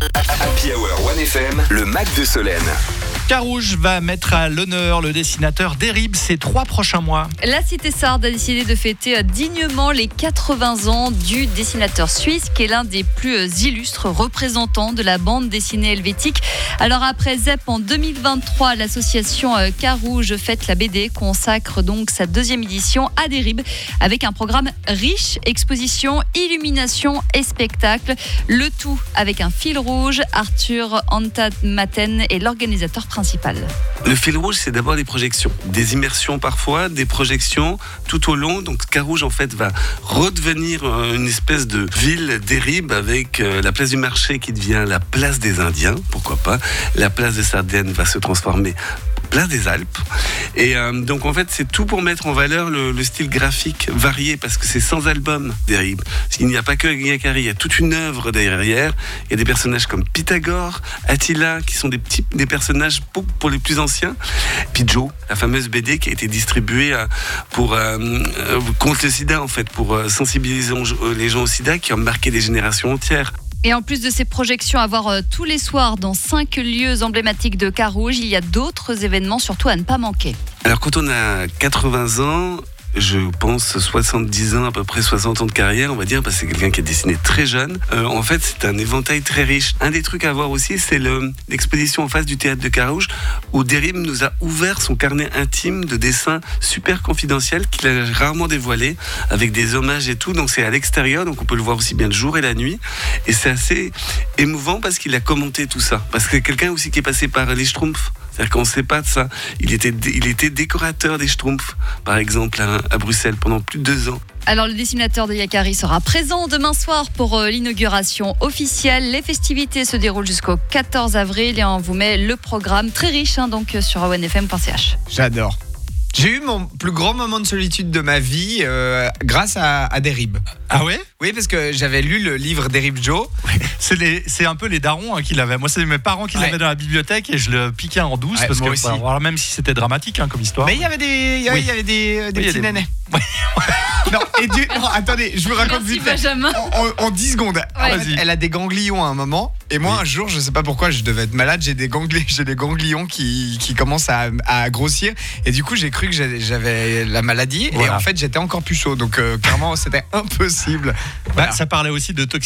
Happy Hour 1FM, le Mac de Solène. Carouge va mettre à l'honneur le dessinateur Derib ces 3 prochains mois. La Cité Sarde a décidé de fêter dignement les 80 ans du dessinateur suisse, qui est l'un des plus illustres représentants de la bande dessinée helvétique. Alors après ZEP en 2023, l'association Carouge fête la BD consacre donc sa 2e édition à Derib, avec un programme riche, exposition, illumination et spectacle. Le tout avec un fil rouge. Arthur Antamaten est l'organisateur principal. Le fil rouge, c'est d'abord des projections, des immersions parfois, des projections tout au long. Donc Carouge en fait va redevenir une espèce de ville Derib avec la place du marché qui devient la place des Indiens, pourquoi pas. La place de Sardaigne va se transformer place des Alpes. Et donc en fait c'est tout pour mettre en valeur le style graphique varié, parce que c'est 100 albums Derib. Il n'y a pas que Yakari, il y a toute une œuvre derrière. Il y a des personnages comme Pythagore, Attila, qui sont des personnages pour les plus anciens. Puis Joe, la fameuse BD qui a été distribuée contre le sida en fait, pour sensibiliser les gens au sida, qui ont marqué des générations entières. Et en plus de ces projections à voir tous les soirs dans 5 lieux emblématiques de Carouge, il y a d'autres événements surtout à ne pas manquer. Alors quand on a 80 ans, je pense 70 ans, à peu près 60 ans de carrière, on va dire, parce que c'est quelqu'un qui a dessiné très jeune. En fait, c'est un éventail très riche. Un des trucs à voir aussi, c'est l'exposition en face du théâtre de Carouge, où Derib nous a ouvert son carnet intime de dessins super confidentiels qu'il a rarement dévoilé, avec des hommages et tout. Donc c'est à l'extérieur, donc on peut le voir aussi bien le jour et la nuit. Et c'est assez émouvant parce qu'il a commenté tout ça. Parce que c'est quelqu'un aussi qui est passé par les Schtroumpfs. C'est-à-dire qu'on ne sait pas de ça. Il était décorateur des Schtroumpfs, par exemple, à Bruxelles, pendant plus de 2 ans. Alors le dessinateur de Yakari sera présent demain soir pour l'inauguration officielle. Les festivités se déroulent jusqu'au 14 avril et on vous met le programme très riche donc sur onfm.ch. J'adore. J'ai eu mon plus grand moment de solitude de ma vie grâce à Derib. Ah ouais? Oui, parce que j'avais lu le livre Derib Joe. C'est un peu les darons qui l'avaient. Moi, c'est mes parents qui l'avaient dans la bibliothèque et je le piquais en douce, parce que aussi. Alors, même si c'était dramatique comme histoire. Mais il y avait des petits nénés. Non, non, attendez, je vous raconte Merci vite fait. Benjamin. En 10 secondes. Ouais. En fait, elle a des ganglions à un moment. Et moi, un jour, je sais pas pourquoi, je devais être malade. J'ai des ganglions qui commencent à grossir. Et du coup, j'ai cru que j'avais la maladie. Voilà. Et en fait, j'étais encore puceau. Donc, clairement, c'était impossible. Voilà. Ça parlait aussi de toxicité.